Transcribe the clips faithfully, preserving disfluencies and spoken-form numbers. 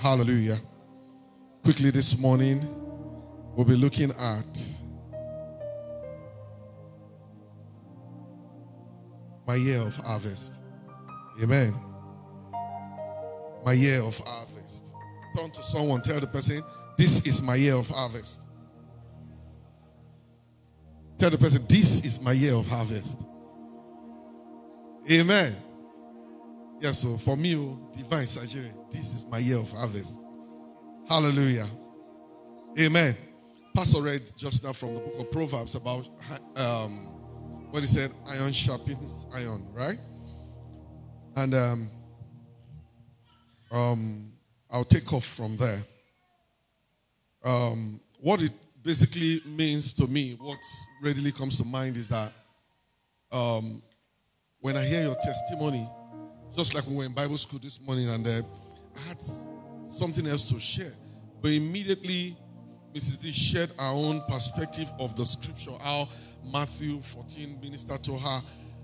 Hallelujah. Quickly this morning, we'll be looking at my year of harvest. Amen. My year of harvest. Turn to someone, tell the person, this is my year of harvest. Tell the person, this is my year of harvest. Amen. Yes, so for me, divine surgery, this is my year of harvest. Hallelujah. Amen. Pastor read just now from the book of Proverbs about um, what he said, iron sharpens iron, right? And um, um, I'll take off from there. Um, what it basically means to me, what readily comes to mind is that um, when I hear your testimony, just like we were in Bible school this morning and uh, I had something else to share, but immediately Missus D shared our own perspective of the scripture, how Matthew fourteen ministered to her.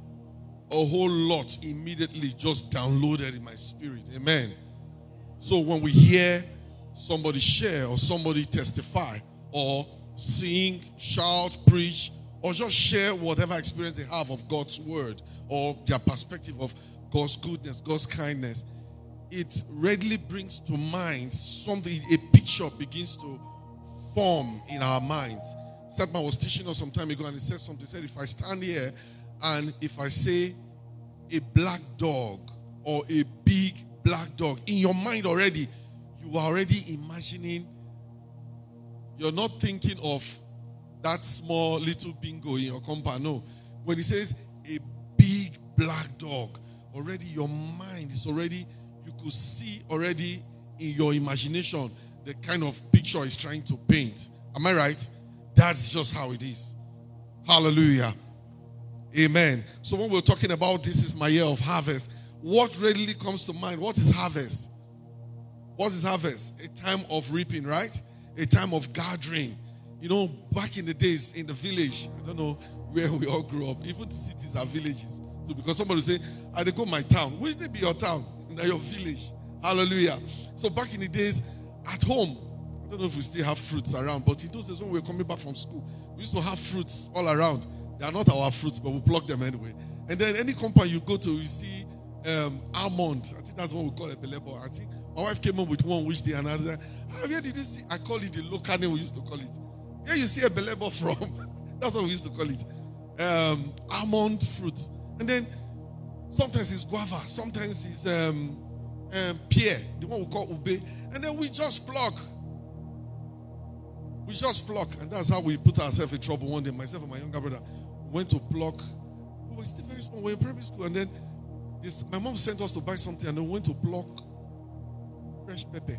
A whole lot immediately just downloaded in my spirit. Amen. So when we hear somebody share or somebody testify or sing, shout, preach, or just share whatever experience they have of God's word or their perspective of God's goodness, God's kindness, it readily brings to mind something, a picture begins to form in our minds. Setman was teaching us some time ago and he said something. He said, if I stand here and if I say a black dog or a big black dog, in your mind already, you are already imagining, you're not thinking of that small little bingo in your compound. No. When he says a big black dog, already your mind is already, you could see already in your imagination the kind of picture he's trying to paint. Am I right? That's just how it is. Hallelujah. Amen. So when we're talking about this is my year of harvest, what readily comes to mind? What is harvest? What is harvest? A time of reaping, right? A time of gathering. You know, back in the days in the village, I don't know where we all grew up, even the cities are villages. So because somebody say, I go my town. Which they be your town? In your village. Hallelujah. So back in the days, at home, I don't know if we still have fruits around, but in those days when we were coming back from school, we used to have fruits all around. They are not our fruits, but we pluck them anyway. And then any compound you go to, you see um, almond. I think that's what we call it, belebo. I think my wife came up with one which day, and I said, ah, where did you see? I call it the local name we used to call it. Where you see a belebo from? That's what we used to call it. Um, almond fruit. And then sometimes it's guava, sometimes it's um, um, pear, the one we call ube. And then we just pluck. We just pluck. And that's how we put ourselves in trouble one day. Myself and my younger brother went to pluck. We were still very small. We were in primary school. And then this, my mom sent us to buy something. And then we went to pluck fresh pepper.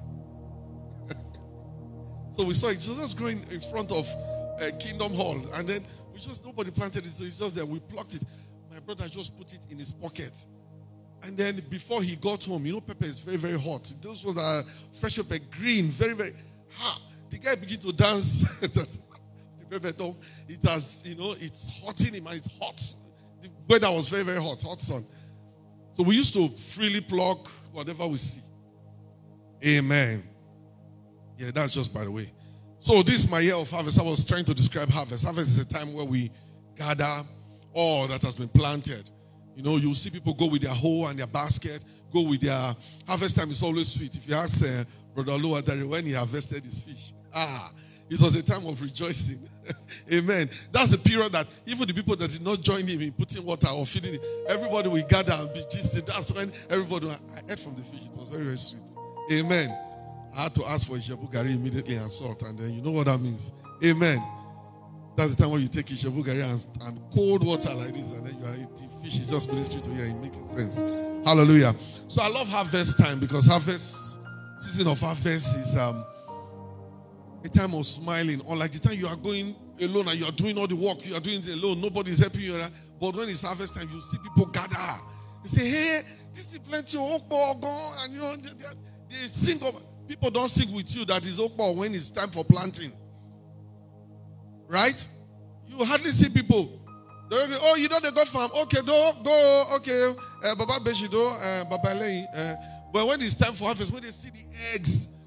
So we saw it. It was just growing in front of uh, Kingdom Hall. And then we just, nobody planted it. So it's just there. We plucked it. My brother just put it in his pocket. And then before he got home, you know, pepper is very, very hot. Those ones are fresh pepper, green, very, very hot. The guy began to dance. The pepper, it has, you know, it's hot in him and it's hot. The weather was very, very hot, hot sun. So we used to freely pluck whatever we see. Amen. Yeah, that's just by the way. So this is my year of harvest. I was trying to describe harvest. Harvest is a time where we gather all that has been planted. You know, you'll see people go with their hoe and their basket, go with their, harvest time is always sweet. If you ask uh, Brother Oluwadari when he harvested his fish, ah, it was a time of rejoicing. Amen. That's a period that even the people that did not join him in putting water or feeding him, everybody will gather and be gisted. That's when everybody, I ate from the fish. It was very, very sweet. Amen. I had to ask for Ishebu Gari immediately and salt, and then you know what that means. Amen. That's the time when you take Ishebu Gari and, and cold water like this, and then you are eating fish. Is just ministry to you and making sense. Hallelujah. So I love harvest time because harvest, season of harvest is um, a time of smiling. Unlike the time you are going alone and you are doing all the work, you are doing it alone, nobody is helping you. But when it's harvest time, you see people gather. They say, hey, this is plenty of okpo, and you know, they, they, they sing of, people don't sing with you that is okpo when it's time for planting. Right? You hardly see people. They go, oh, you know they go farm. Okay, do, go, okay. Uh, Baba Beshido, uh, Baba Lei. Uh, but when it's time for harvest, when they see the eggs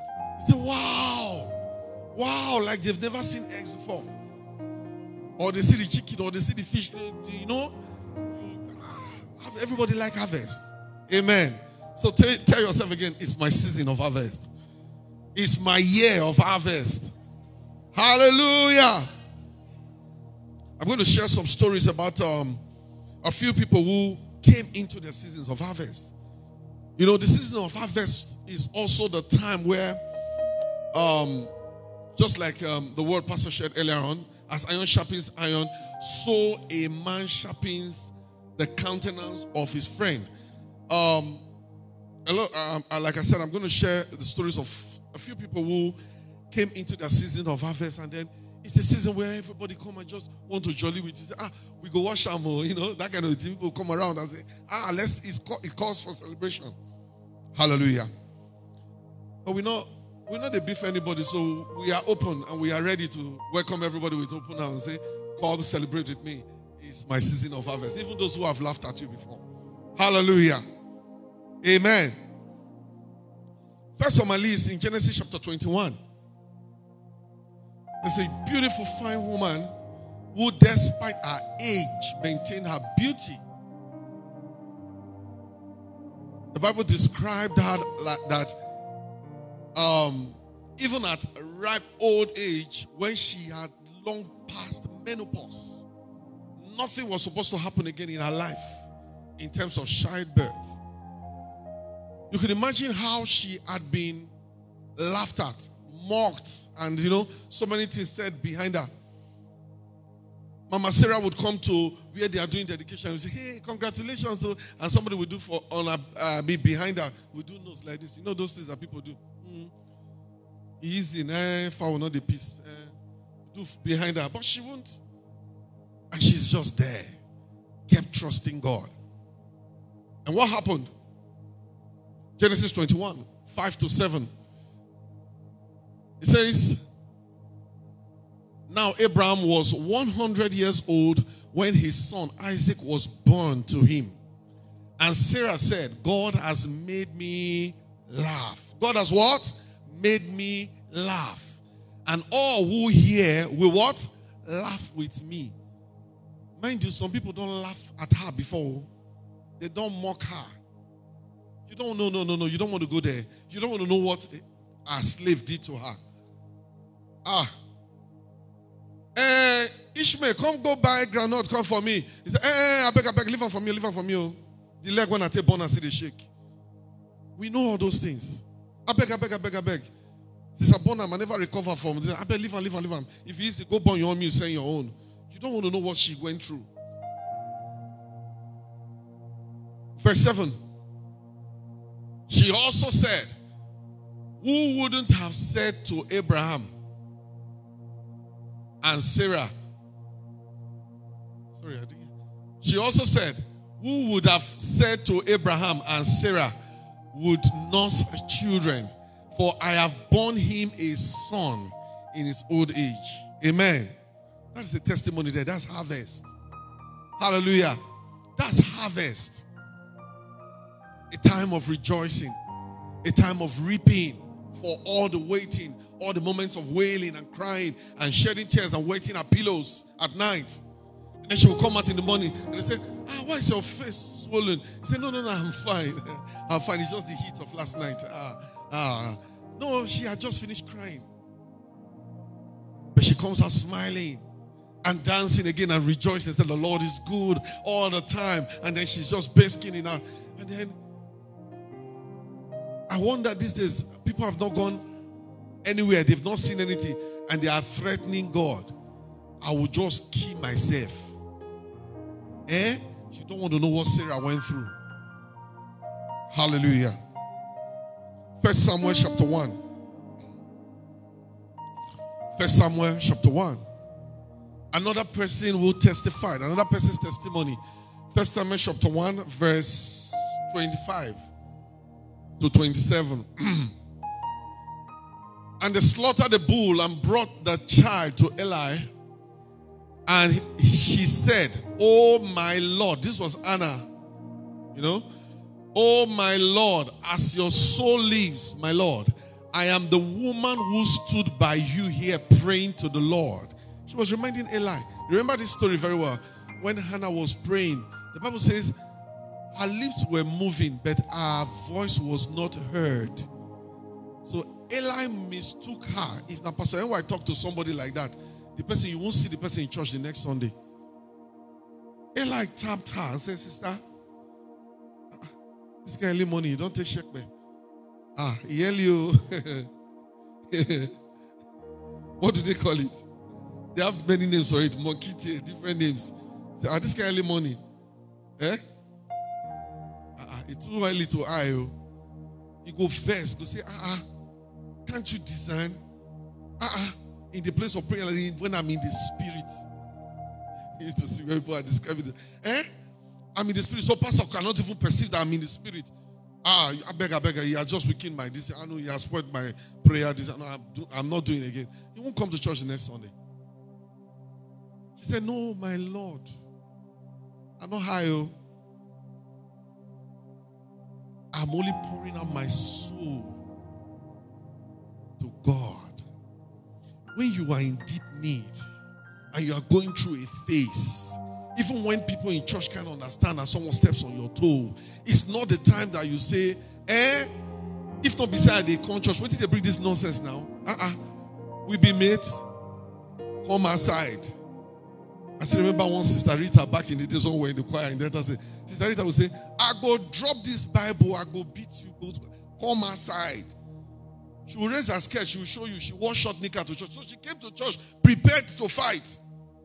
Say, wow. Wow, like they've never seen eggs before. Or they see the chicken, or they see the fish. You know, everybody like harvest. Amen. So tell, tell yourself again, it's my season of harvest. It's my year of harvest. Hallelujah. I'm going to share some stories about um, a few people who came into the seasons of harvest. You know, the season of harvest is also the time where, um, just like um, the word Pastor shared earlier on, as iron sharpens iron, so a man sharpens the countenance of his friend. Um, hello, um, like I said, I'm going to share the stories of a few people who came into the season of harvest, and then it's a season where everybody come and just want to jolly with you. Say, ah, we go wash our more, you know, that kind of thing. People come around and say, ah, let's, it's, it calls for celebration. Hallelujah. But we're not, we're not a beef anybody, so we are open and we are ready to welcome everybody with open arms and say, come celebrate with me. It's my season of harvest. Even those who have laughed at you before. Hallelujah. Amen. First on my list in Genesis chapter twenty-one. There's a beautiful, fine woman who, despite her age, maintained her beauty. The Bible described her like that um, even at a ripe old age, when she had long passed menopause, nothing was supposed to happen again in her life in terms of childbirth. You can imagine how she had been laughed at, mocked, and, you know, so many things said behind her. Mama Sarah would come to where they are doing dedication and say, hey, congratulations. And somebody would do for on her, uh, be behind her. We do nose like this. You know those things that people do. Mm. Easy, eh, foul, not the piece. Eh, do behind her. But she won't. And she's just there. Kept trusting God. And what happened? Genesis twenty-one, five to seven. It says, now Abraham was one hundred years old when his son Isaac was born to him. And Sarah said, God has made me laugh. God has what? Made me laugh. And all who hear will what? Laugh with me. Mind you, some people don't laugh at her before. They don't mock her. You don't know, no, no, no. You don't want to go there. You don't want to know what a slave did to her. Ah. Eh, Ishmael, come go buy granite, come for me. He said, eh, I beg, I beg, leave her for me, leave her for me. Oh. The leg when I take born and see the shake. We know all those things. I beg, I beg, I beg, I beg. Sister Bonham, I never recover from this. I beg, leave her, leave her, leave her. If he is to go born your own, you say your own. You don't want to know what she went through. Verse seven. She also said, who wouldn't have said to Abraham and Sarah? Sorry, I didn't. She also said, who would have said to Abraham and Sarah, would nurse children, for I have borne him a son in his old age. Amen. That is a testimony there. That's harvest. Hallelujah. That's harvest. A time of rejoicing. A time of reaping for all the waiting, all the moments of wailing and crying and shedding tears and waiting at pillows at night. And then she will come out in the morning and they say, ah, why is your face swollen? He said, no, no, no, I'm fine. I'm fine. It's just the heat of last night. Ah, ah. No, she had just finished crying. But she comes out smiling and dancing again and rejoicing that the Lord is good all the time. And then she's just basking in her. And then I wonder these days, people have not gone anywhere. They've not seen anything. And they are threatening God. I will just kill myself. Eh? You don't want to know what Sarah went through. Hallelujah. First Samuel chapter one. First Samuel chapter one. Another person who testified. Another person's testimony. First Samuel chapter one, verse twenty-five to twenty-seven. And they slaughtered the bull and brought the child to Eli. And she said, oh my Lord. This was Anna. You know. Oh my Lord, as your soul lives, my Lord, I am the woman who stood by you here praying to the Lord. She was reminding Eli. Remember this story very well. When Hannah was praying, the Bible says her lips were moving, but her voice was not heard. So Eli mistook her. If now Pastor N Y talk to somebody like that, the person, you won't see the person in church the next Sunday. Eli tapped her and said, sister, this guy early money, you don't take check me. Ah, he yell you. What do they call it? They have many names for it. Monkey tail, different names. Say, ah, this guy early money. Eh? Ah, it's too early to eye. Oh. You go first, go say, ah, ah, can't you design? Ah, ah, in the place of prayer, when I'm in the spirit. You need to see where people are describing it. Eh? I'm in the spirit. So pastor cannot even perceive that I'm in the spirit. Ah, I beg, I beg, he has just weakened my this. I know he has spoiled my prayer. This, no, I'm, do, I'm not doing it again. He won't come to church the next Sunday. She said, no, my Lord. I'm not high. Oh. I'm only pouring out my soul to God. When you are in deep need and you are going through a phase, even when people in church can't understand and someone steps on your toe, it's not the time that you say, eh, if not beside they come church, why did they bring this nonsense now? Uh-uh. We be mates. Come aside. I still remember one Sister Rita back in the days when we were in the choir in Delta State. Sister Rita would say, I go drop this Bible, I go beat you, go to, come aside. She will raise her skirt, she will show you, she wore short knicker to church. So she came to church prepared to fight.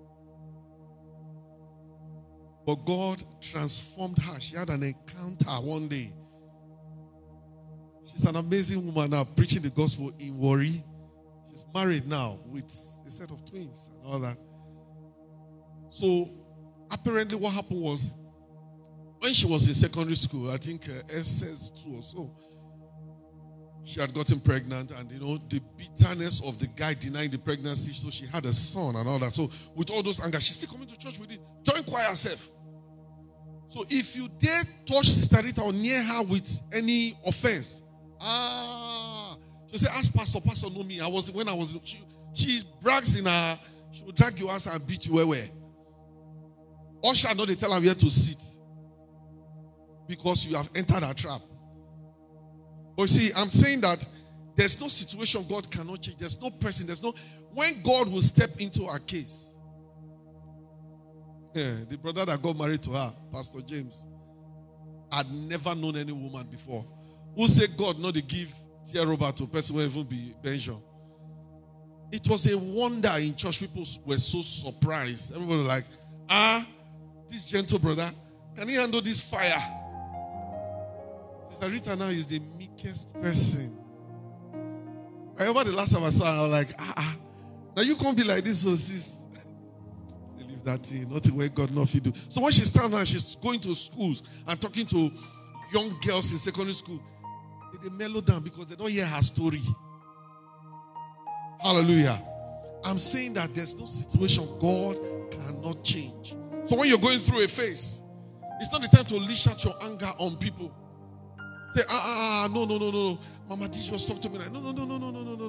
But God transformed her. She had an encounter one day. She's an amazing woman now, preaching the gospel in Warri. She's married now with a set of twins and all that. So, apparently what happened was, when she was in secondary school, I think uh, S S two or so, she had gotten pregnant, and you know, the bitterness of the guy denying the pregnancy, so she had a son and all that. So, with all those anger, she's still coming to church with it. Join choir herself. So, if you dare touch Sister Rita or near her with any offense, ah, she'll say, ask Pastor, Pastor know me. I was, when I was, she, she brags in her, she will drag you out and beat you where. Or shall not they tell her where to sit? Because you have entered a trap. But see, I'm saying that there's no situation God cannot change. There's no person. There's no... When God will step into our case. Yeah, the brother that got married to her, Pastor James, had never known any woman before. Who said God not to give Tia Robert to a person who even be Benjamin. It was a wonder in church. People were so surprised. Everybody was like, ah, this gentle brother, can he handle this fire? Sister Rita now is the meekest person. I remember the last time I saw her, I was like, ah, ah, now you can't be like this, so sis. Say, leave that thing, nothing where God knows you do. So when she stands now, she's going to schools and talking to young girls in secondary school, they, they mellow down because they don't hear her story. Hallelujah. I'm saying that there's no situation God cannot change. So when you're going through a phase, it's not the time to leash out your anger on people. Say, ah, ah, ah, no, no, no, no. Mama D just talked to me like, no, no, no, no, no, no, no, no,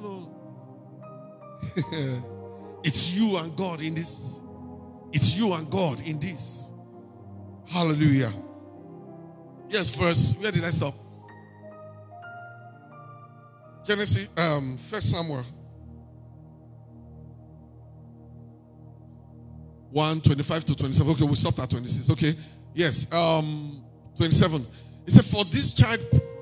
no. It's you and God in this. It's you and God in this. Hallelujah. Yes, verse, where did I stop? Genesis, um, First Samuel. one, twenty-five to twenty-seven. Okay, we stopped at twenty-six. Okay. Yes. Um, twenty-seven. He said, for this child,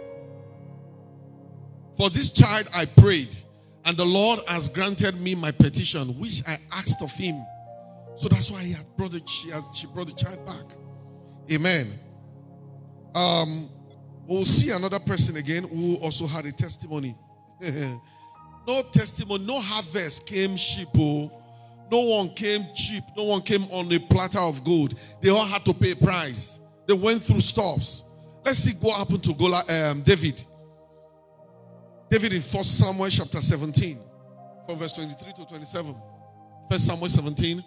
for this child I prayed, and the Lord has granted me my petition, which I asked of him. So that's why he had brought the, she, has, she brought the child back. Amen. Um, we'll see another person again who also had a testimony. No testimony, no harvest came cheap. Oh. No one came cheap. No one came on a platter of gold. They all had to pay a price. They went through stops. Let's see what happened to Gola, um, David. David in First Samuel chapter seventeen, from verse twenty-three to twenty-seven. First Samuel seventeen,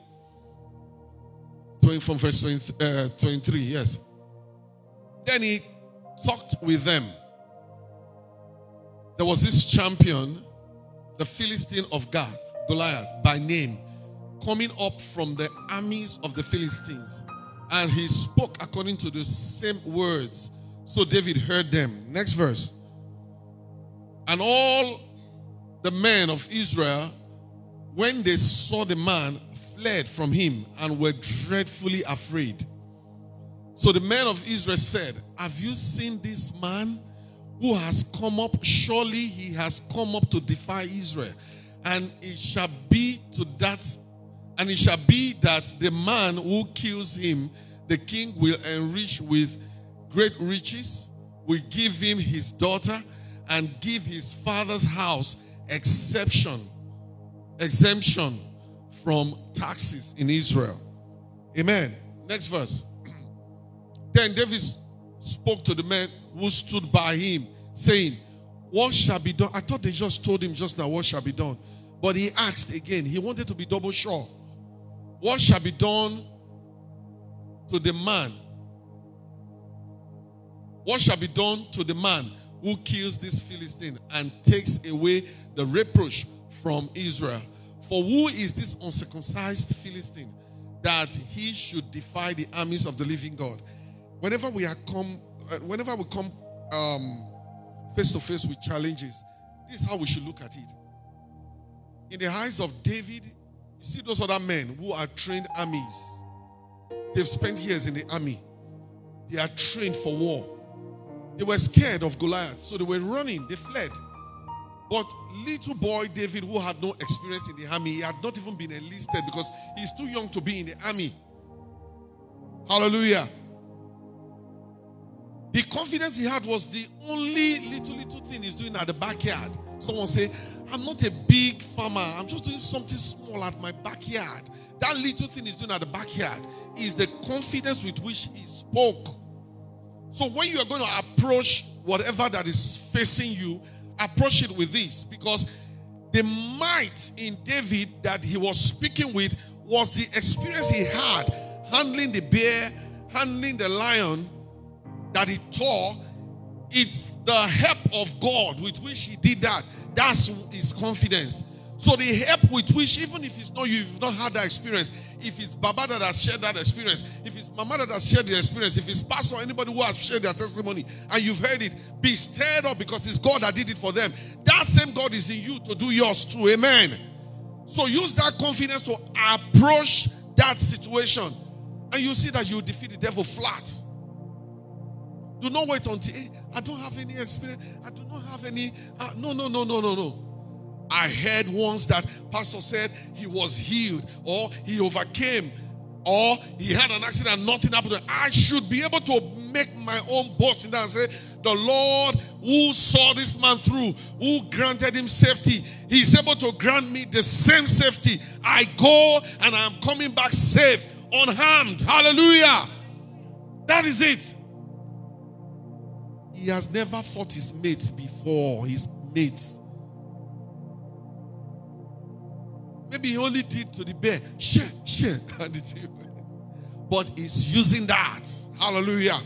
from verse twenty, uh, twenty-three, yes. Then he talked with them. there was this champion, the Philistine of Gath, Goliath, by name, coming up from the armies of the Philistines. And he spoke according to the same words. So David heard them. Next verse. And all the men of Israel, when they saw the man, fled from him and were dreadfully afraid. So the men of Israel said, have you seen this man who has come up? Surely he has come up to defy Israel. And it shall be to that, and it shall be that the man who kills him, the king will enrich with great riches, will give him his daughter, and give his father's house exception, exemption from taxes in Israel. Amen. Next verse. Then David spoke to the men who stood by him, saying, what shall be done? I thought they just told him just now what shall be done. But he asked again. He wanted to be double sure. What shall be done to the man? What shall be done to the man who kills this Philistine and takes away the reproach from Israel? For who is this uncircumcised Philistine that he should defy the armies of the living God? Whenever we are come, uh, whenever we come um, face to face with challenges, this is how we should look at it. In the eyes of David, you see those other men who are trained armies. They've spent years in the army. They are trained for war. They were scared of Goliath, so they were running. They fled. But little boy David, who had no experience in the army, he had not even been enlisted because he's too young to be in the army. Hallelujah. The confidence he had was the only little, little thing he's doing at the backyard. Someone say, I'm not a big farmer. I'm just doing something small at my backyard. That little thing he's doing at the backyard is the confidence with which he spoke. So when you are going to approach whatever that is facing you, approach it with this. Because the might in David that he was speaking with was the experience he had handling the bear, handling the lion that he tore. It's the help of God with which he did that. That's his confidence. So the help with which, even if it's not you, you've not had that experience, if it's Baba that has shared that experience, if it's Mama that has shared the experience, if it's Pastor or anybody who has shared their testimony and you've heard it, be stirred up because it's God that did it for them. That same God is in you to do yours too. Amen. So use that confidence to approach that situation and you see that you defeat the devil flat. Do not wait until, hey, I don't have any experience. I do not have any. Uh, no, no, no, no, no, no. I heard once that pastor said he was healed or he overcame or he had an accident and nothing happened. I should be able to make my own boast in that and say, the Lord who saw this man through, who granted him safety, he's able to grant me the same safety. I go and I'm coming back safe, unharmed. Hallelujah. That is it. He has never fought his mates before, his mates. Maybe he only did to the bear, share, share, and it. But he's using that. Hallelujah.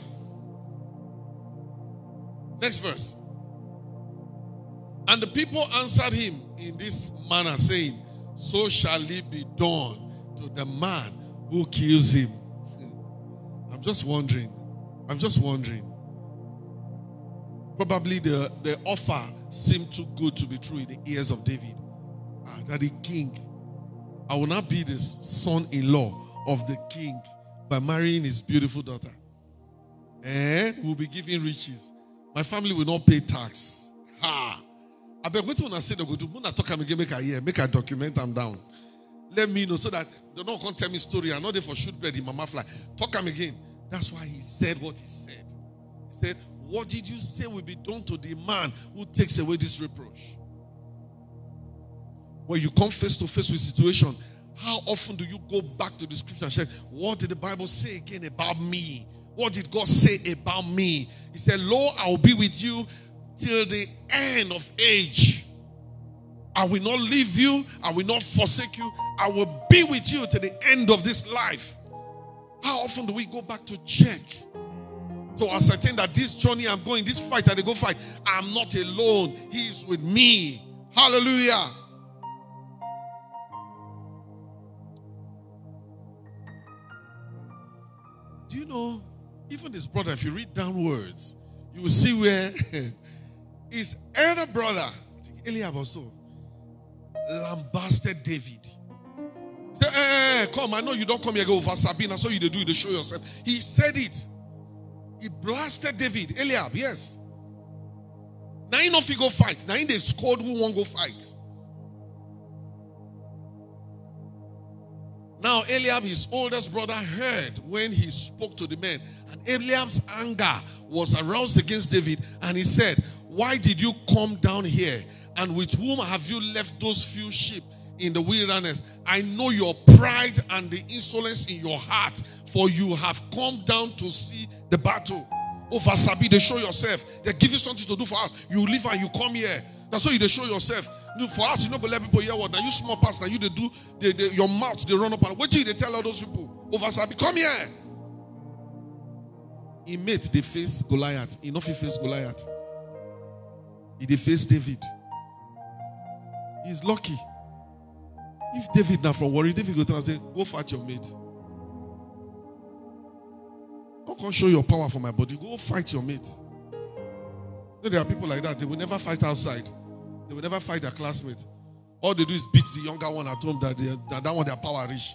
Next verse. And the people answered him in this manner, saying, so shall it be done to the man who kills him. I'm just wondering. I'm just wondering. Probably the, the offer seemed too good to be true in the ears of David. Ah, that the king, I will not be the son-in-law of the king by marrying his beautiful daughter. And we'll be giving riches. My family will not pay tax. Ha! I beg, what when I say they go to when I talk I'm make a year, make a document them down. Let me know so that they don't come tell me story. I'm not there for shoot bed in mama fly. Talk him again. That's why he said what he said. He said, what did you say will be done to the man who takes away this reproach? When you come face to face with situation, how often do you go back to the scripture and say, what did the Bible say again about me? What did God say about me? He said, lo, I will be with you till the end of age. I will not leave you. I will not forsake you. I will be with you till the end of this life. How often do we go back to check to ascertain that this journey I'm going, this fight that I go fight, I'm not alone. He is with me. Hallelujah. Do you know, even this brother, if you read downwards, you will see where his elder brother, I think Eliab also, lambasted David. Say, hey, hey, hey, come, I know you don't come here go over Sabina, so you do, you show yourself. He said it. He blasted David. Eliab, yes. Now he know if he go fight. Now he they scored who won't go fight. Now Eliab, his oldest brother, heard when he spoke to the men. And Eliab's anger was aroused against David. And he said, why did you come down here? And with whom have you left those few sheep in the wilderness? I know your pride and the insolence in your heart, for you have come down to see the battle. Over Sabi, they show yourself. They give you something to do for us. You leave and you come here. That's why you they show yourself. For us, you know, let people hear what. Now you small pass. Now you they do. They, they, your mouth they run up and what do they tell all those people? Over Sabi, come here. He made they face Goliath. He not face Goliath. He they face David. He's lucky. If David now from worry, David go tell and say, go fight your mate. Don't come show your power for my body. Go fight your mate. You know, there are people like that. They will never fight outside. They will never fight their classmates. All they do is beat the younger one at home that, they, that that one their power reach.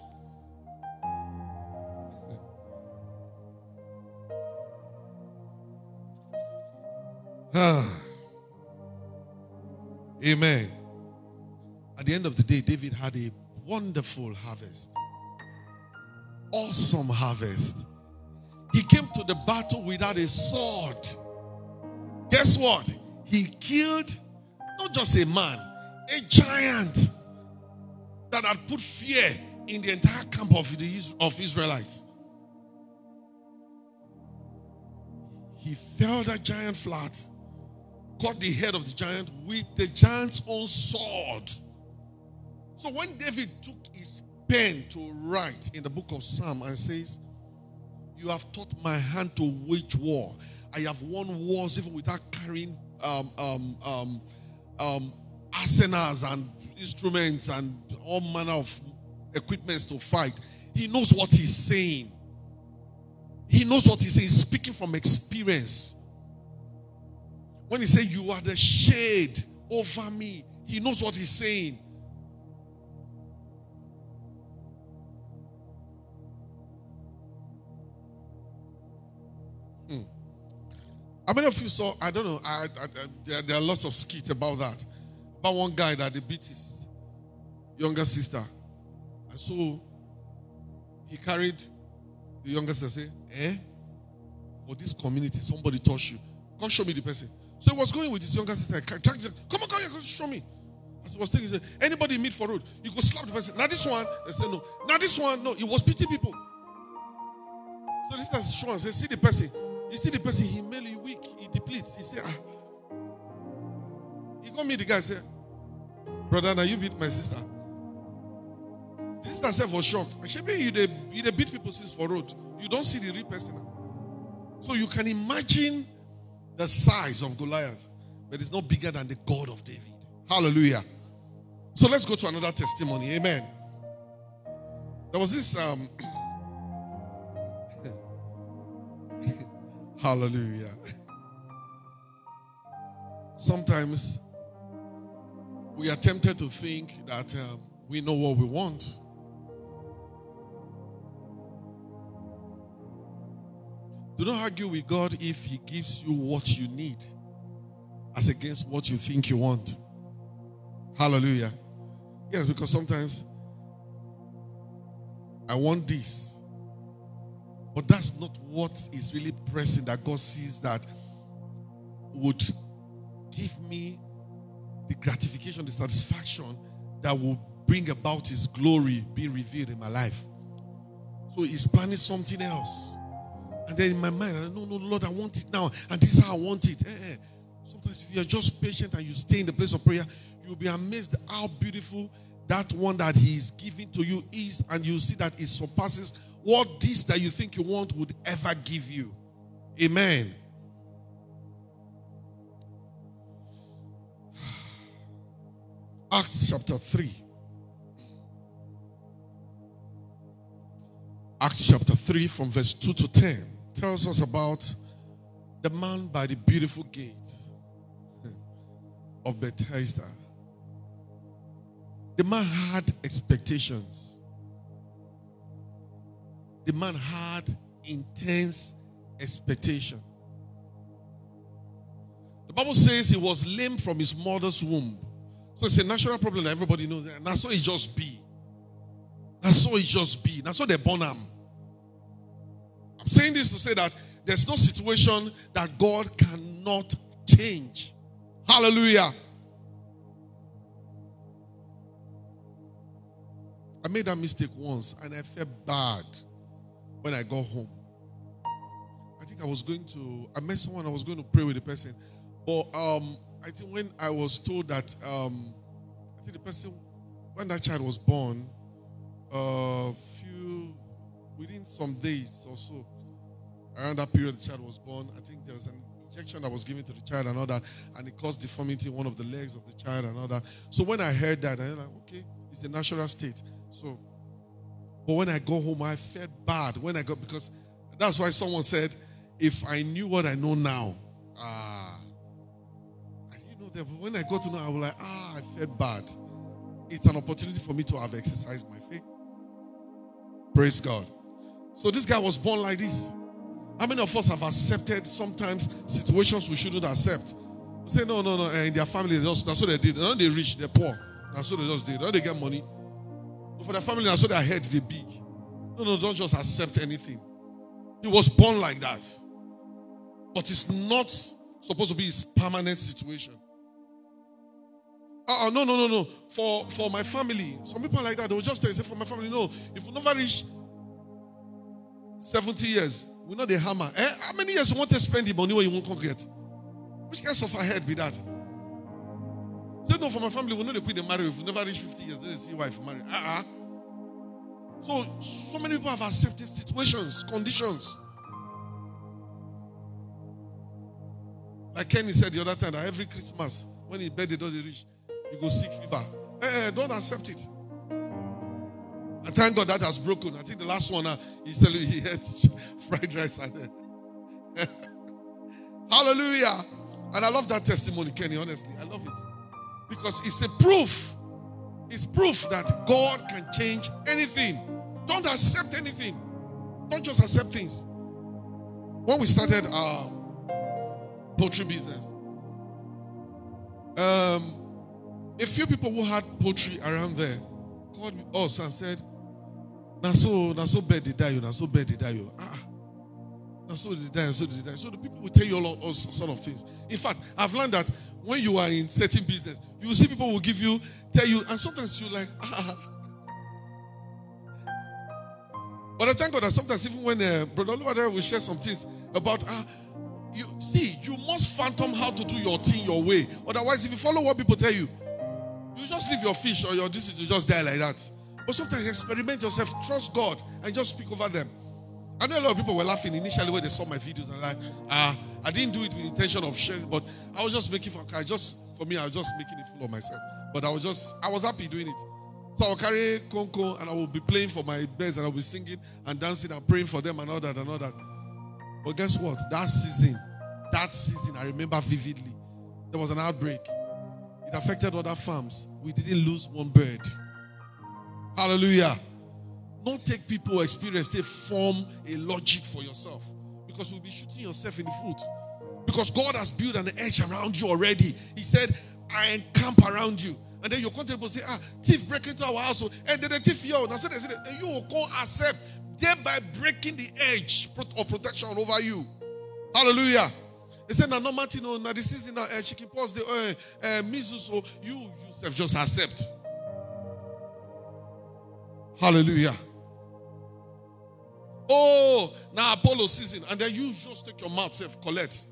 Amen. At the end of the day, David had a wonderful harvest. Awesome harvest. He came to the battle without a sword. Guess what? He killed not just a man, a giant that had put fear in the entire camp of the of Israelites. He fell that giant flat, cut the head of the giant with the giant's own sword. So when David took his pen to write in the book of Psalm and says, you have taught my hand to wage war. I have won wars even without carrying um, um, um, um, arsenals and instruments and all manner of equipments to fight. He knows what he's saying. He knows what he's saying. He's speaking from experience. When he says, you are the shade over me, he knows what he's saying. Hmm. How many of you saw, I don't know, I, I, I, there, there are lots of skits about that. About one guy that they beat his younger sister. And so he carried the younger sister and said, eh? For this community, somebody touched you. Come show me the person. So he was going with his younger sister. Come on, come here, come show me. As he was taking, he said, anybody meet for road, you could slap the person. Now this one, they said no. Now this one, no. He was pity people. So this is showing. Say, see the person. You see the person, he merely weak, he depletes. He said, ah. He got me the guy, said, brother, now you beat my sister. The sister said for shock. Actually, you they, you they beat people since for road. You don't see the real person now. So you can imagine the size of Goliath, but it's not bigger than the God of David. Hallelujah. So let's go to another testimony. Amen. There was this um hallelujah. Sometimes we are tempted to think that um, we know what we want. Do not argue with God if He gives you what you need as against what you think you want. Hallelujah. Yes, because sometimes I want this, but that's not what is really pressing that God sees that would give me the gratification, the satisfaction that will bring about His glory being revealed in my life. So He's planning something else. And then in my mind, I know, no, Lord, I want it now. And this is how I want it. Eh, eh. Sometimes if you're just patient and you stay in the place of prayer, you'll be amazed how beautiful that one that He is giving to you is. And you'll see that it surpasses what this that you think you want would ever give you. Amen. Acts chapter three. Acts chapter three from verse two to ten tells us about the man by the beautiful gate of Bethesda. The man had expectations. The man had intense expectation. The Bible says he was lame from his mother's womb. So it's a natural problem that everybody knows. And that's how it just be. That's how it just be. That's how they born him. I'm saying this to say that there's no situation that God cannot change. Hallelujah. I made that mistake once and I felt bad when I got home. I think I was going to, I met someone, I was going to pray with the person. But um, I think when I was told that, um, I think the person, when that child was born, a uh, few, within some days or so, around that period the child was born, I think there was an injection that was given to the child and all that, and it caused deformity in one of the legs of the child and all that. So when I heard that, I was like, okay, it's the natural state. So, but when I go home, I felt bad when I got, because that's why someone said, if I knew what I know now, ah, I didn't know that, but when I got to know, I was like, ah, I felt bad. It's an opportunity for me to have exercised my faith. Praise God. So this guy was born like this. How many of us have accepted sometimes situations we shouldn't accept? We say, no, no, no, in their family, they just, that's what they did. They're not they rich, they're poor. That's what they just did. Don't they get money? But for their family, that's what their head, they big. No, no, don't just accept anything. He was born like that. But it's not supposed to be his permanent situation. Oh, uh, no, no, no, no. For, for my family, some people are like that. They will just tell you, say, for my family, no. If you never reach seventy years, we know the hammer. Eh? How many years you want to spend the money when you won't get? Which kind of a head be that? Say, no, for my family, we know they quit the marriage. If you never reach fifty years, then they see wife marry. Uh-uh. So, so many people have accepted situations, conditions. Like Kenny said the other time, that every Christmas, when his birthday doesn't reach, he goes sick fever. Eh, don't accept it. And thank God that has broken. I think the last one, uh, he's telling you he ate fried rice. And uh, hallelujah. And I love that testimony, Kenny, honestly. I love it. Because it's a proof. It's proof that God can change anything. Don't accept anything. Don't just accept things. When we started our poultry business, um, a few people who had poultry around there called us and said, "Na so, na so bad they die, na so bad they die, ah, na so they die, so they die." So the people will tell you all, all sort of things. In fact, I've learned that when you are in certain business, you will see people will give you, tell you, and sometimes you're like, ah. But I thank God that sometimes even when uh, Brother Oluwadare will share some things about, ah, you see, you must phantom how to do your thing your way. Otherwise, if you follow what people tell you, you just leave your fish or your disease to just die like that. But sometimes experiment yourself, trust God, and just speak over them. I know a lot of people were laughing initially when they saw my videos and like, ah, I didn't do it with the intention of sharing, but I was just making fun. I just, for me, I was just making it full of myself. But I was just, I was happy doing it. So I will carry Konko and I will be playing for my birds and I will be singing and dancing and praying for them and all that and all that. But guess what? That season, that season, I remember vividly. There was an outbreak. It affected other farms. We didn't lose one bird. Hallelujah. Don't take people's experience. They form a logic for yourself. Because you'll be shooting yourself in the foot. Because God has built an edge around you already. He said, I encamp around you. And then your content will say, ah, thief break into our household. And then the thief, yo, and you will go accept, thereby breaking the edge of protection over you. Hallelujah. They said, no, no, Martin, no, now this is in our chicken pox, the uh, uh, measles, so you yourself just accept. Hallelujah. Oh, now Apollo season, and then you just take your mouth, self, collect.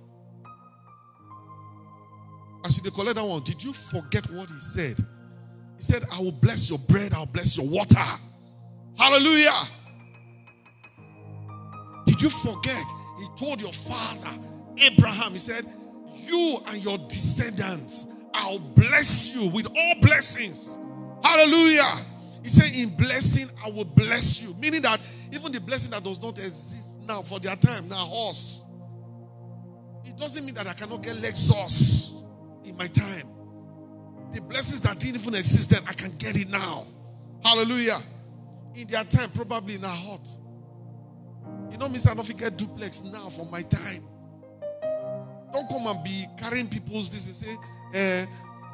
As you collect that one, did you forget what he said? He said, I will bless your bread, I'll bless your water. Hallelujah. Did you forget? he told your father, Abraham, he said, you and your descendants, I'll bless you with all blessings. Hallelujah. He said, in blessing, I will bless you. Meaning that even the blessing that does not exist now for their time, now horse. It doesn't mean that I cannot get Lexus in my time. The blessings that didn't even exist then, I can get it now. Hallelujah. In their time, probably in a hut. You know, Mister Anofi get duplex now for my time. Don't come and be carrying people's this and say, eh.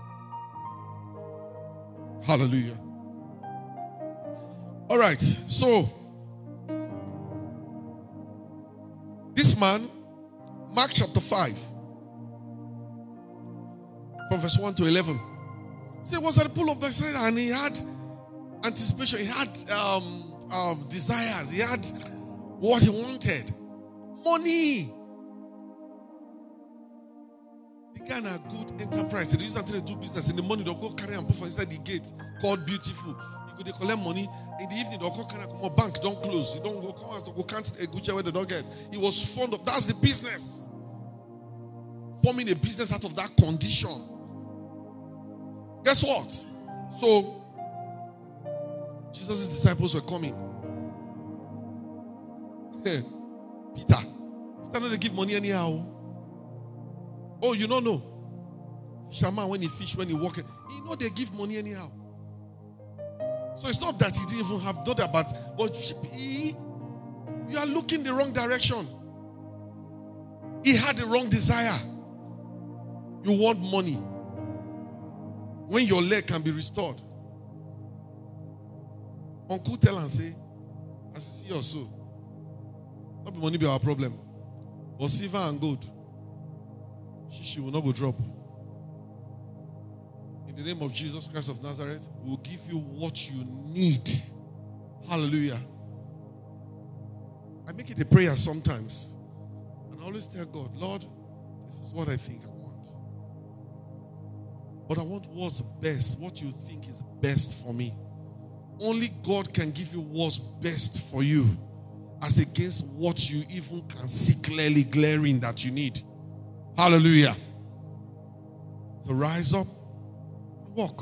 Hallelujah. All right. So, this man, Mark chapter five, from verse one to eleven. He was at the pool of Bethesda and he had anticipation. He had um, um, desires. He had what he wanted. Money. The guy had a good enterprise. They used to do business. In the morning, they'll go carry and put for inside the gate called Beautiful. You go, they collect money. In the evening, they'll go carry and come on bank. Don't close. You don't go come out. Go count a good where they don't get. He was fond of. That's the business. Forming a business out of that condition. Guess what? So, Jesus' disciples were coming. Peter. Peter, no, they give money anyhow. Oh, you don't know. Fisherman, when he fish, when he walk, you know they give money anyhow. So it's not that he didn't even have, not that, but, but he, you are looking the wrong direction. He had the wrong desire. You want money. When your leg can be restored. Uncle tell and say, as you see your soul, not be money be our problem. But silver and gold, she, she will not go drop. In the name of Jesus Christ of Nazareth, we will give you what you need. Hallelujah. I make it a prayer sometimes. And I always tell God, Lord, this is what I think I want. But I want what's best, what you think is best for me. Only God can give you what's best for you, as against what you even can see clearly glaring that you need. Hallelujah. So rise up and walk.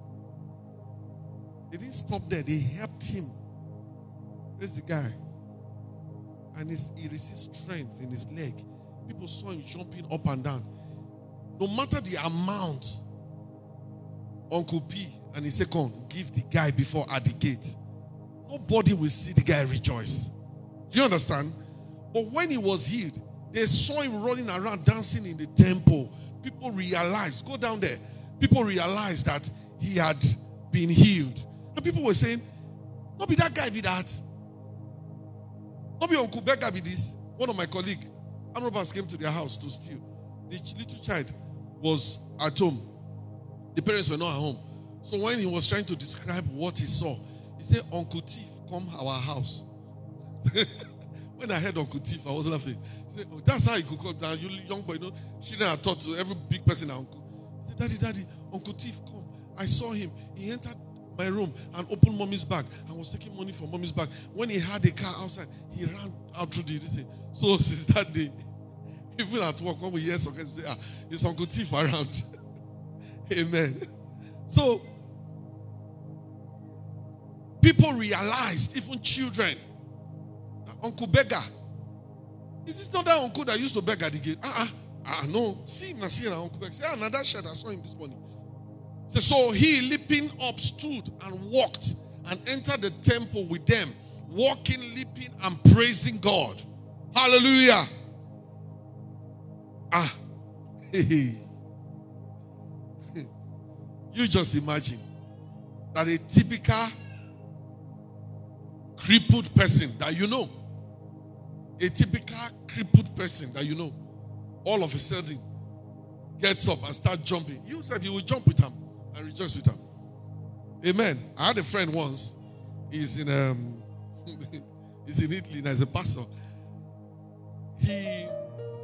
They didn't stop there. They helped him. Where's the guy? And his, he received strength in his leg. People saw him jumping up and down. No matter the amount, Uncle P and his second give the guy before at the gate, nobody will see the guy rejoice. Do you understand? But when he was healed, they saw him running around dancing in the temple. People realized, go down there, people realized that he had been healed. And people were saying, not be that guy be that. Not be Uncle Becca be this. One of my colleagues, armed robbers came to their house to steal. The little child was at home. The parents were not at home. So when he was trying to describe what he saw, he said, Uncle Thief, come our house. When I heard Uncle Thief, I was laughing. He said, oh, that's how you could come down. You young boy, you know, children are taught to every big person uncle. He said, Daddy, Daddy, Uncle Thief, come. I saw him. He entered my room and opened mommy's bag and was taking money from mommy's bag. When he had a car outside, he ran out through the thing. So since that day, even at work, when we hear something, say, ah, it's Uncle Thief around. Amen. So, people realized, even children, that Uncle Beggar, is this not that uncle that used to beg at the gate? Ah, uh-uh. ah, no. See him, I see an Uncle Beggar. Say, ah, another shirt, I saw him this morning. So, so he, leaping up, stood and walked and entered the temple with them, walking, leaping, and praising God. Hallelujah. Ah, hey, hey. You just imagine that a typical crippled person that you know, a typical crippled person that you know, all of a sudden gets up and starts jumping. You said you will jump with him and rejoice with him. Amen. I had a friend once. He's in um, he's in Italy and as a pastor. He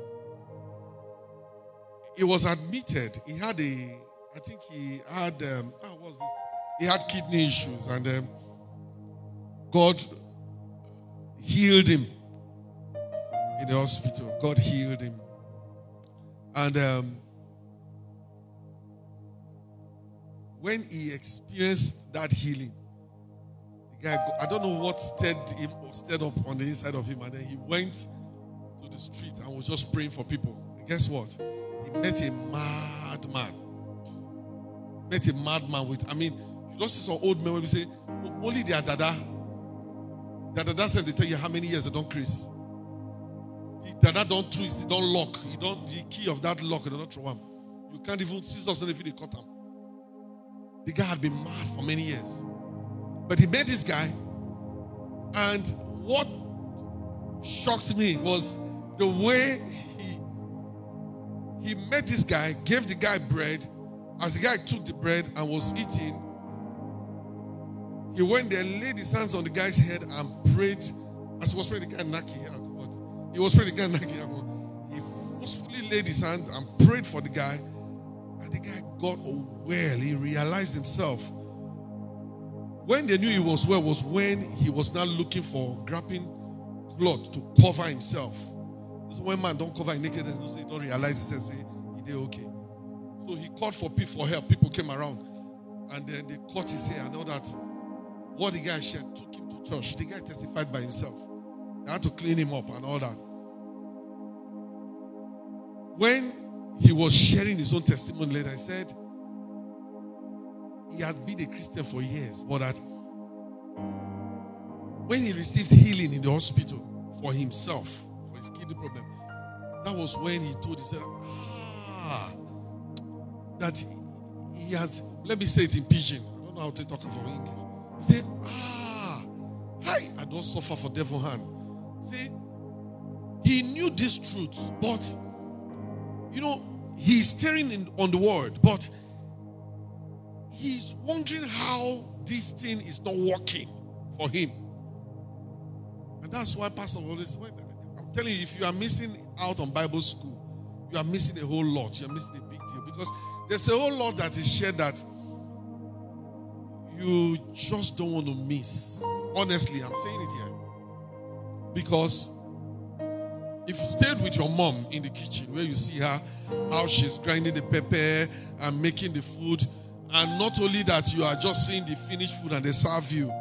he was admitted. He had a I think he had, um, oh, what was this? He had kidney issues and um, God healed him. in the hospital. God healed him. And um, when he experienced that healing, the guy, I don't know what stirred him or stirred up on the inside of him, and then he went to the street and was just praying for people. And guess what? He met a madman. Met a madman with, I mean, you don't see some old men when we say, only their dada. Their dada said they tell you how many years they don't crease. The dada don't twist, they don't lock. You don't, the key of that lock, they don't throw him. You can't even see us if they cut him. The guy had been mad for many years. But he met this guy, and what shocked me was the way he he met this guy, gave the guy bread. As the guy took the bread and was eating, he went there, laid his hands on the guy's head and prayed. As he was praying, the guy knocked him out. He was praying, the guy knocked him out. He forcefully laid his hand and prayed for the guy, and the guy got well. He realized himself. When they knew he was well was when he was now looking for grabbing cloth to cover himself. This is when man don't cover his nakedness, you say don't realize it and say he did okay. So he called for people for help. People came around, and then they cut his hair and all that. What the guy shared took him to church. The guy testified by himself. They had to clean him up and all that. When he was sharing his own testimony later, he said he had been a Christian for years, but that when he received healing in the hospital for himself, for his kidney problem, that was when he told himself, ah, that he has, let me say it in pidgin. I don't know how to talk for English. He said, ah, hi, I don't suffer for devil hand. See, he knew this truth, but, you know, he's staring in, on the word, but he's wondering how this thing is not working for him. And that's why Pastor always, I'm telling you, if you are missing out on Bible school, you are missing a whole lot. You are missing a big deal. Because there's a whole lot that is shared that you just don't want to miss. Honestly, I'm saying it here. Because if you stayed with your mom in the kitchen where you see her, how she's grinding the pepper and making the food, and not only that, you are just seeing the finished food and they serve you.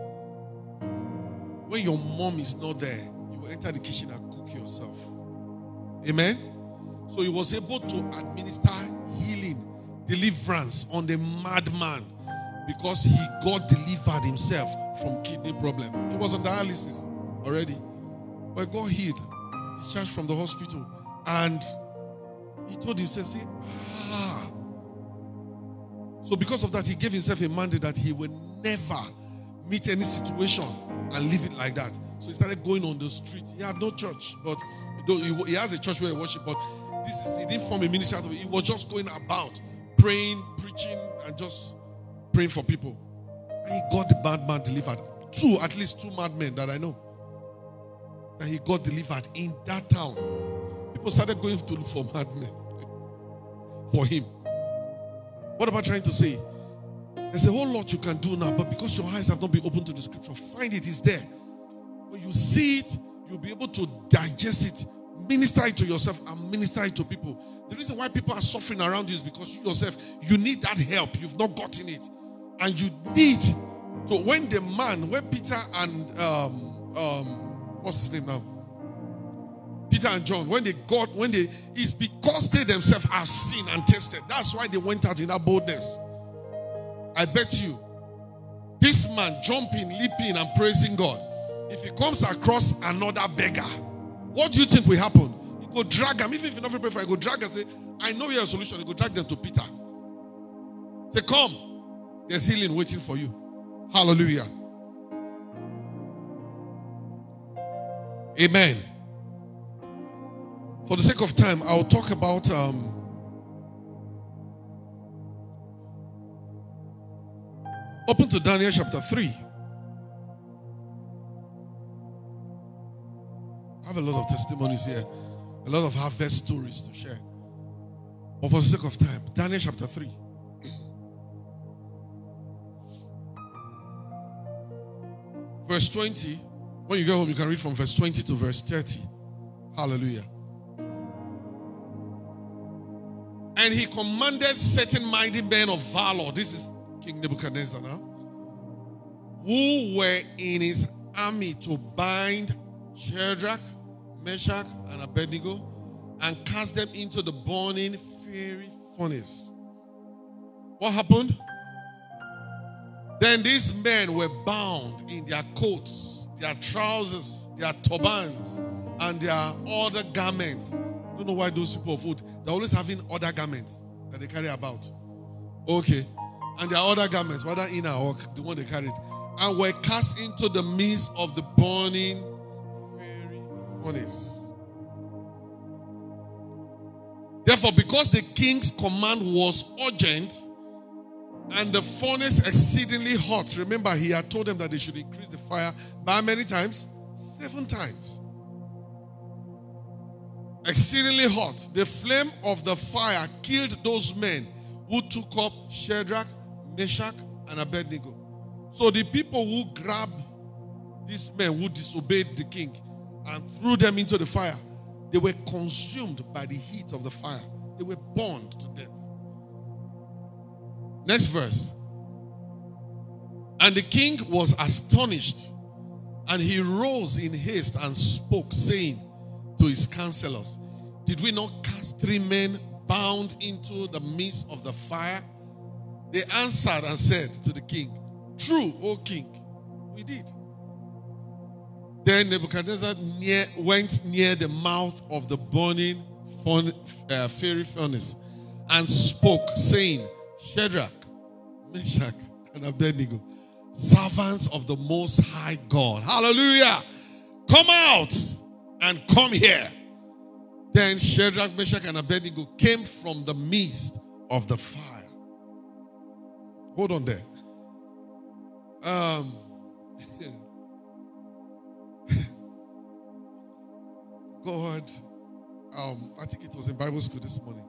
When your mom is not there, you will enter the kitchen and cook yourself. Amen? So he was able to administer healing, deliverance on the madman because he got delivered himself from kidney problem. He was on dialysis already. But God healed, discharged from the hospital. And he told himself, say, ah. So because of that, he gave himself a mandate that he will never meet any situation and leave it like that. So he started going on the street. He had no church, but he has a church where he worship, but this is, he didn't form a ministry out of it. He was just going about praying, preaching, and just praying for people. And he got the bad man delivered. Two, at least two madmen that I know. And he got delivered in that town. People started going to look for madmen for him. What am I trying to say? There's a whole lot you can do now, but because your eyes have not been opened to the scripture, find it is there. When you see it, you'll be able to digest it, minister it to yourself, and minister it to people. The reason why people are suffering around you is because you yourself, you need that help. You've not gotten it. And you need to, when the man, when Peter and, um, um, what's his name now? Peter and John, when they got, when they, it's because they themselves have seen and tested. That's why they went out in that boldness. I bet you, this man jumping, leaping, and praising God, if he comes across another beggar, what do you think will happen? He go drag him. Even if you're not prepared for it, he go drag and say, I know you have a solution. He go drag them to Peter. Say, come. There's healing waiting for you. Hallelujah. Amen. For the sake of time, I'll talk about um, open to Daniel chapter three. I have a lot of testimonies here, a lot of harvest stories to share. But for the sake of time, Daniel chapter three. Verse twenty. When you go home, you can read from verse twenty to verse thirty. Hallelujah. And he commanded certain mighty men of valor. This is King Nebuchadnezzar now. Who were in his army to bind Shadrach, Meshach, and Abednego and cast them into the burning fiery furnace. What happened? Then these men were bound in their coats, their trousers, their turbans, and their other garments. I don't know why those people of food, they're always having other garments that they carry about. Okay. And their other garments, whether inner or the one they carried, and were cast into the midst of the burning fiery furnace. Therefore, because the king's command was urgent and the furnace exceedingly hot, remember he had told them that they should increase the fire by how many times? Seven times. Exceedingly hot. The flame of the fire killed those men who took up Shadrach, Meshach, and Abednego. So the people who grabbed these men who disobeyed the king and threw them into the fire, they were consumed by the heat of the fire. They were burned to death. Next verse. And the king was astonished, and he rose in haste and spoke, saying to his counselors, did we not cast three men bound into the midst of the fire? They answered and said to the king, true, O king, we did. Then Nebuchadnezzar near, went near the mouth of the burning fun, uh, fiery furnace and spoke, saying, Shadrach, Meshach, and Abednego, servants of the Most High God, hallelujah, come out and come here. Then Shadrach, Meshach, and Abednego came from the midst of the fire. Hold on there. Um, God, um, I think it was in Bible school this morning.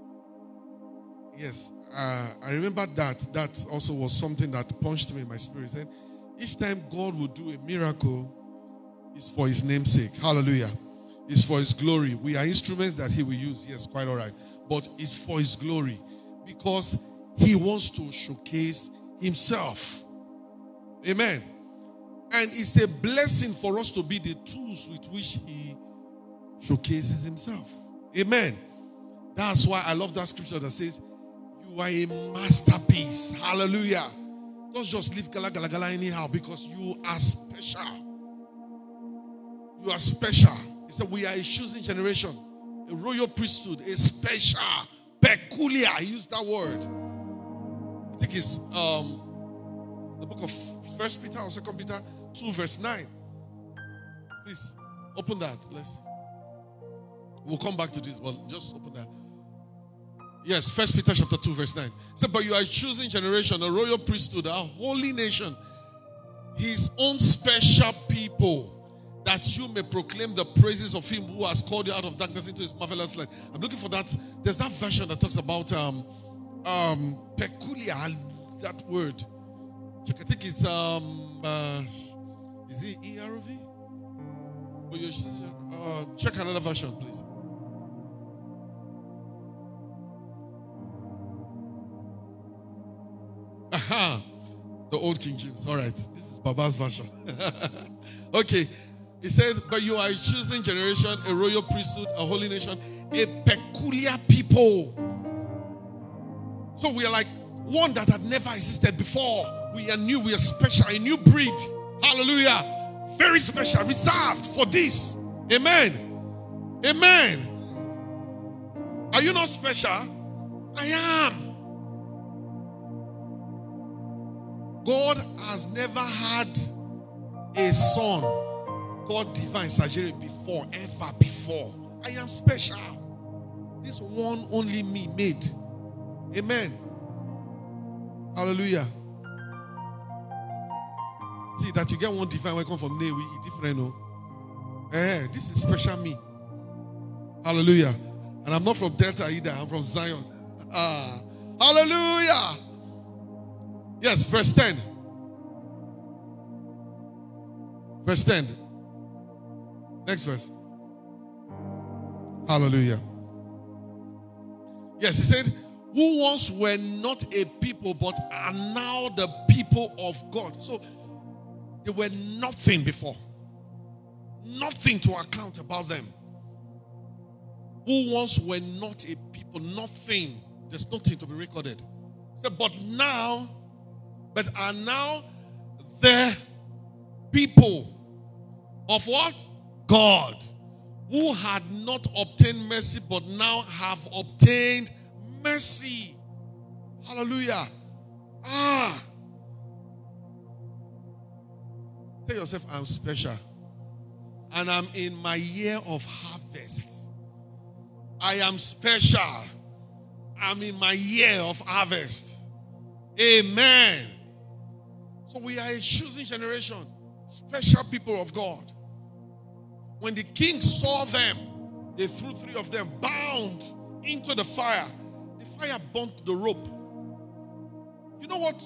Yes, uh, I remember that. That also was something that punched me in my spirit. Saying, each time God will do a miracle, it's for his name's sake. Hallelujah. It's for his glory. We are instruments that he will use. Yes, quite all right. But it's for his glory. Because he wants to showcase himself. Amen. And it's a blessing for us to be the tools with which he showcases himself. Amen. That's why I love that scripture that says, you are a masterpiece. Hallelujah. Don't just live gala gala gala anyhow, because you are special. You are special. He said, we are a chosen generation, a royal priesthood, a special, peculiar. He used that word. I think it's um, the book of First Peter or Second Peter two, verse nine. Please open that. Let's. We'll come back to this, but just open that. Yes, First Peter chapter two, verse nine. It said, but you are a chosen generation, a royal priesthood, a holy nation, his own special people, that you may proclaim the praises of him who has called you out of darkness into his marvelous light. I'm looking for that. There's that version that talks about um, um, peculiar, that word. I think it's, um, uh, is it E R V? Uh, check another version, please. Aha, the old King James. All right, this is Baba's version. Okay, it says, but you are a chosen generation, a royal priesthood, a holy nation, a peculiar people. So we are like one that had never existed before. We are new, we are special, a new breed. Hallelujah. Very special, reserved for this. Amen. Amen. Are you not special? I am. God has never had a son called Divine Surgery before, ever before. I am special. This one only me made. Amen. Hallelujah. See that you get one divine welcome from Newi, different, no? Eh, this is special me. Hallelujah. And I'm not from Delta either, I'm from Zion. Ah, hallelujah. Yes, verse ten. Verse ten. Next verse. Hallelujah. Yes, he said, who once were not a people but are now the people of God. So they were nothing before. Nothing to account about them. Who once were not a people, nothing. There's nothing to be recorded. So, but now, but are now the people of what? God. Who had not obtained mercy, but now have obtained mercy. Hallelujah. Ah. Tell yourself, I'm special. And I'm in my year of harvest. I am special. I'm in my year of harvest. Amen. So we are a choosing generation. Special people of God. When the king saw them, they threw three of them bound into the fire. The fire burnt the rope. You know what?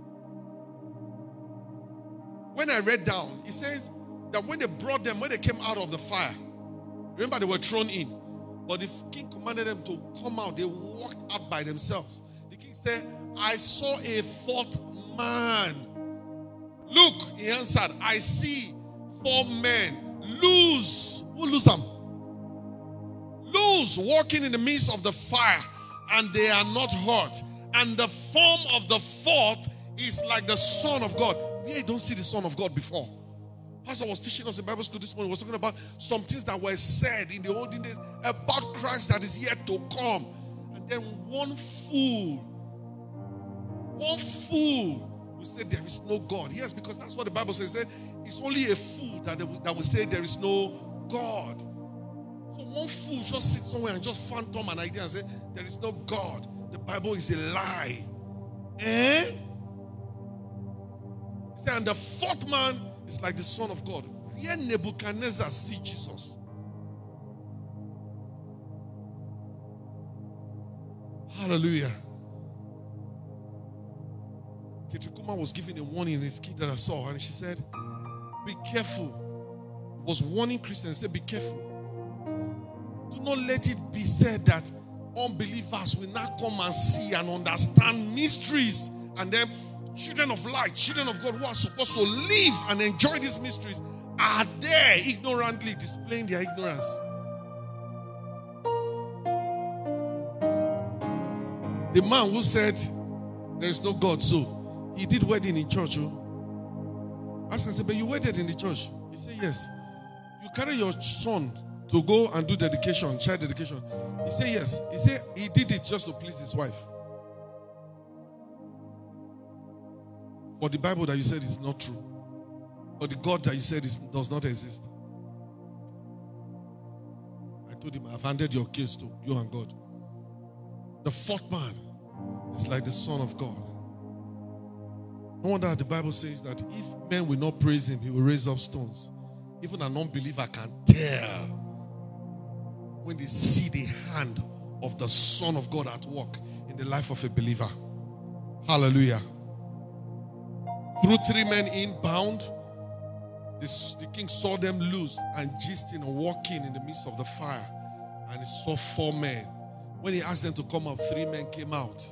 When I read down, it says that when they brought them, when they came out of the fire, remember they were thrown in. But the king commanded them to come out. They walked out by themselves. The king said, I saw a fourth man. Look, he answered, I see four men. Loose. Who lose them? Loose, walking in the midst of the fire, and they are not hurt. And the form of the fourth is like the Son of God. We don't see the Son of God before. Pastor was teaching us in Bible school this morning. He was talking about some things that were said in the olden days about Christ that is yet to come. And then one fool, one fool will say there is no God. Yes, because that's what the Bible says. It's only a fool that will, that will say there is no God. So one fool just sits somewhere and just phantom an idea and say there is no God. The Bible is a lie. Eh? And the fourth man is like the Son of God. Where Nebuchadnezzar see Jesus. Hallelujah. Ketrikuma was giving a warning in his kid that I saw, and she said, be careful. Was warning Christians, said, be careful. Do not let it be said that unbelievers will now come and see and understand mysteries, and then children of light, children of God who are supposed to live and enjoy these mysteries are there ignorantly displaying their ignorance. The man who said there is no God, so he did wedding in church. Oh. Ask him, but you wedded in the church? He said, yes. You carry your son to go and do dedication, child dedication. He said, yes. He said he did it just to please his wife. For the Bible that you said is not true. Or the God that you said is, does not exist. I told him, I've handed your case to you and God. The fourth man is like the Son of God. No wonder the Bible says that if men will not praise him, he will raise up stones. Even an unbeliever can tell when they see the hand of the Son of God at work in the life of a believer. Hallelujah. Threw three men in, bound. The, the king saw them loose and gisting and walking in the midst of the fire. And he saw four men. When he asked them to come out, three men came out.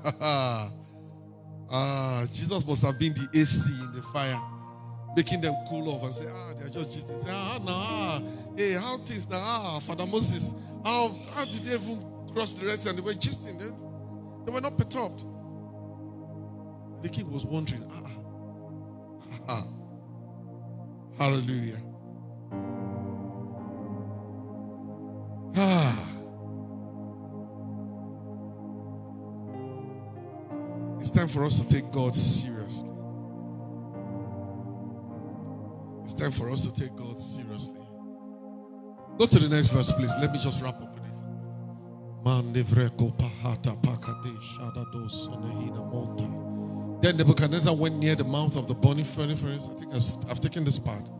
ah, Jesus must have been the A C in the fire, making them cool off and say, ah, they're just gisting. Say, ah, no, ah, hey, how things now? Ah, Father Moses, how, how did they even cross the Red Sea? And they were gisting. They, they were not perturbed. The king was wondering, ah, ah. Hallelujah. Ah. It's time for us to take God seriously. It's time for us to take God seriously. Go to the next verse, please. Let me just wrap up with it. Then Nebuchadnezzar went near the mouth of the burning furnace. I think I've, I've taken this part.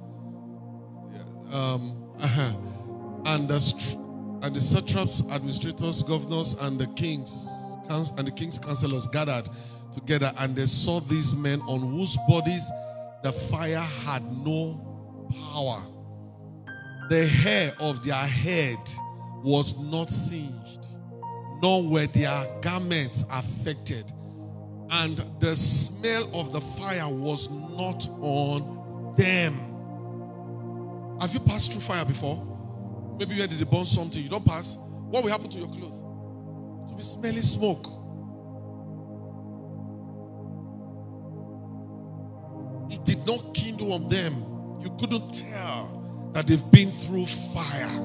Um, uh-huh. And the and the satraps, administrators, governors, and the kings and the king's counselors gathered together, and they saw these men on whose bodies the fire had no power. The hair of their head was not singed, nor were their garments affected, and the smell of the fire was not on them. Have you passed through fire before? Maybe you had to burn something. You don't pass. What will happen to your clothes? To be smelling smoke. It did not kindle on them. You couldn't tell that they've been through fire.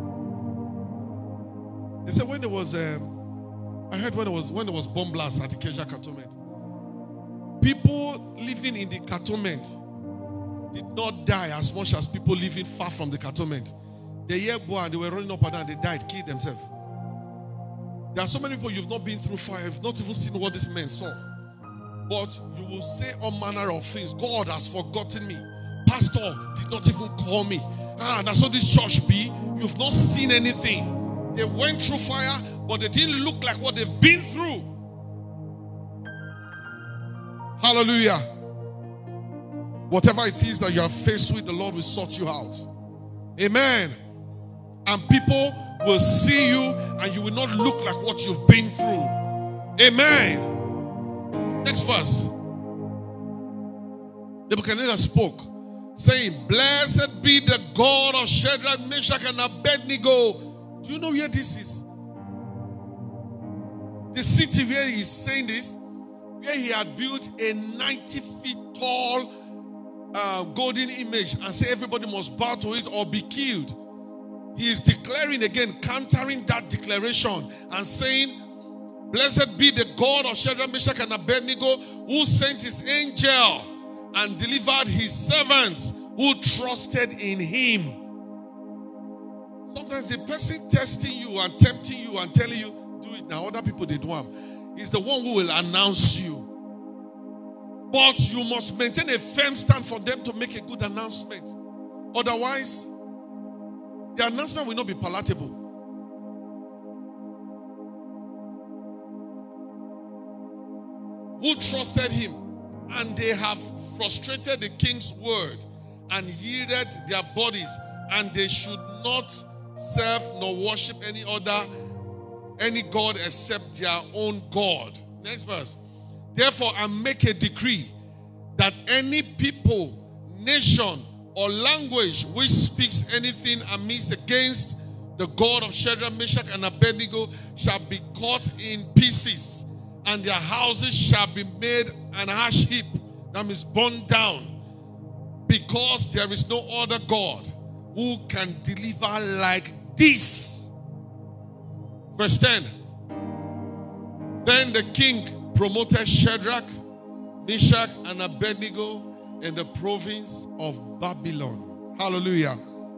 They said when there was, um, I heard when there was when there was bomb blast at Ikeja Cantonment, people living in the cantonment did not die as much as people living far from the cantonment. They hear go and they were running up and down, they died, killed themselves. There are so many people you've not been through fire, you've not even seen what this man saw. But you will say all manner of things. God has forgotten me. Pastor did not even call me. Ah, that's what this church be. You've not seen anything. They went through fire, but they didn't look like what they've been through. Hallelujah. Whatever it is that you are faced with, the Lord will sort you out. Amen. And people will see you and you will not look like what you've been through. Amen. Next verse. Nebuchadnezzar spoke, saying, "Blessed be the God of Shadrach, Meshach, and Abednego." Do you know where this is? The city where he's saying this, where he had built a ninety feet tall uh, golden image and say everybody must bow to it or be killed. He is declaring again, countering that declaration and saying, "Blessed be the God of Shadrach, Meshach, and Abednego, who sent his angel and delivered his servants who trusted in him." Sometimes the person testing you and tempting you and telling you, do it now, other people they do them, is the one who will announce you. But you must maintain a firm stand for them to make a good announcement. Otherwise, the announcement will not be palatable. Who trusted him, and they have frustrated the king's word and yielded their bodies, and they should not serve nor worship any other, any God except their own God. Next verse. Therefore, I make a decree that any people, nation, or language which speaks anything amiss against the God of Shadrach, Meshach, and Abednego shall be cut in pieces, and their houses shall be made an ash heap, that means burned down, because there is no other God who can deliver like this. Verse ten. Then the king promoted Shadrach, Meshach, and Abednego in the province of Babylon. Hallelujah.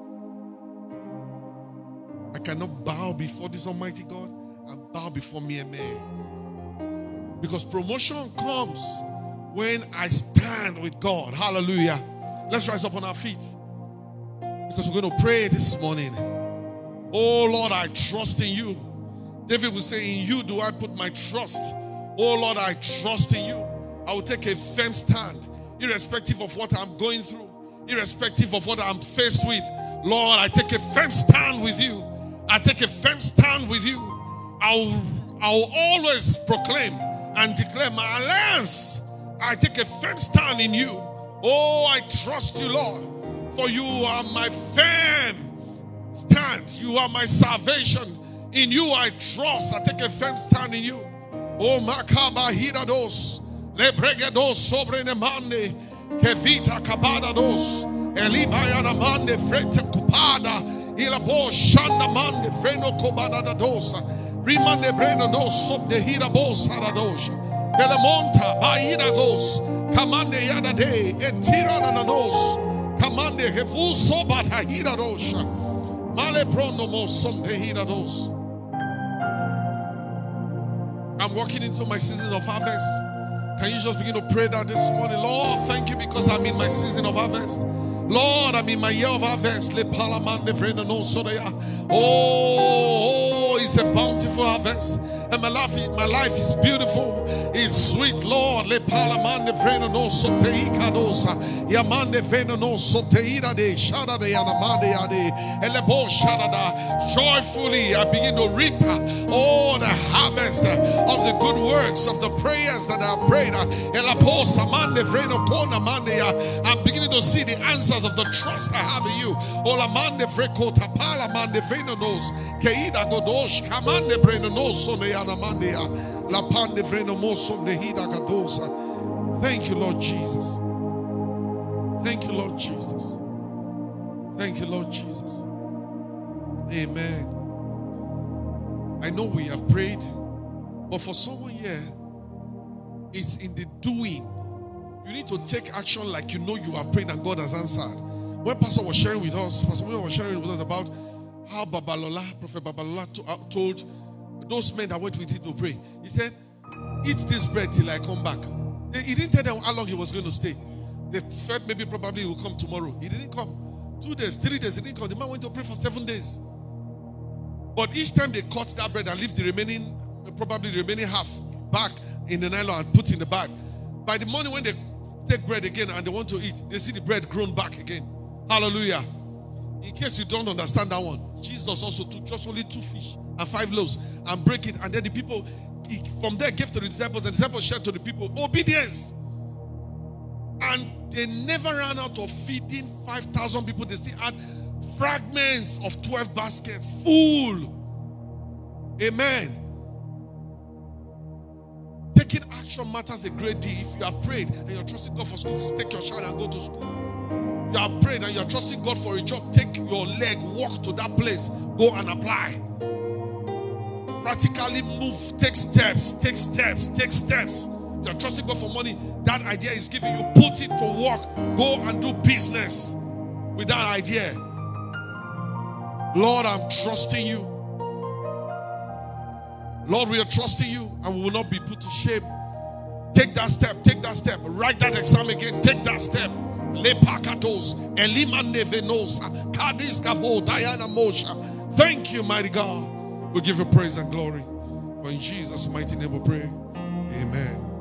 I cannot bow before this Almighty God and bow before mere man. Because promotion comes when I stand with God. Hallelujah. Let's rise up on our feet, because we're going to pray this morning. Oh Lord, I trust in you. David will say, in you do I put my trust. Oh Lord, I trust in you. I will take a firm stand, irrespective of what I'm going through, irrespective of what I'm faced with. Lord, I take a firm stand with you. I take a firm stand with you. I'll, I'll always proclaim and declare my alliance. I take a firm stand in you. Oh, I trust you, Lord, for you are my firm stand. You are my salvation. In you I trust. I take a firm stand in you. Oh, makaba hirados, lebregados sobre nemande, kevita kabadados, elibayana mande frente kupada, ilabo shanda mande freno kobada dosa, rimande breno dos sob de hirabos harados, belamonta bairagos, kamande yada de, etirana nanos, kamande refuso bata hiradosha, male pronomo som de hirados. I'm walking into my season of harvest. Can you just begin to pray that this morning? Lord, thank you because I'm in my season of harvest. Lord, I'm in my year of harvest. Oh, it's a bountiful harvest. And my life, my life is beautiful. It's sweet, Lord. Le palamande venenoso teikadosa. Yamande venenoso teira de shada de yanamande yade. Elebo shada. Joyfully, I begin to reap all the harvest of the good works of the prayers that I have prayed. Elaposa mande vreno kona mande. I'm beginning to see the answers of the trust I have in you. Ola mande vreko tapala mande venenos. Keida godosh kamande venenoso ne yanamande ya. La pande vrenomoso ne hida gadosa. Thank you, Lord Jesus. Thank you, Lord Jesus. Thank you, Lord Jesus. Amen. I know we have prayed, but for someone here, it's in the doing. You need to take action like you know you have prayed and God has answered. When Pastor was sharing with us, Pastor was sharing with us about how Babalola, Prophet Babalola told those men that went with him to pray. He said, eat this bread till I come back. He didn't tell them how long he was going to stay. They felt maybe probably he will come tomorrow. He didn't come. Two days, three days, he didn't come. The man went to pray for seven days. But each time they cut that bread and leave the remaining, probably the remaining half back in the nylon and put in the bag. By the morning when they take bread again and they want to eat, they see the bread grown back again. Hallelujah. In case you don't understand that one, Jesus also took just only two fish and five loaves and break it. And then the people, he, from there, gave to the disciples. And the disciples shared to the people. Obedience. And they never ran out of feeding five thousand people. They still had fragments of twelve baskets full. Amen. Taking action matters a great deal. If you have prayed and you're trusting God for school fees, take your child and go to school. You have prayed and you're trusting God for a job, take your leg, walk to that place, go and apply. Practically move, take steps, take steps, take steps. You're trusting God for money. That idea is giving you, put it to work. Go and do business with that idea. Lord, I'm trusting you. Lord, we are trusting you and we will not be put to shame. Take that step, take that step. Write that exam again, take that step. Thank you, mighty God. We give you praise and glory. For in Jesus' mighty name we pray. Amen.